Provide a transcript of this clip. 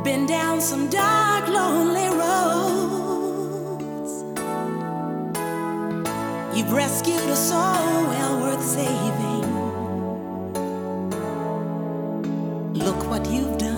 Been down some dark, lonely roads. You've rescued a soul well worth saving. Look what you've done.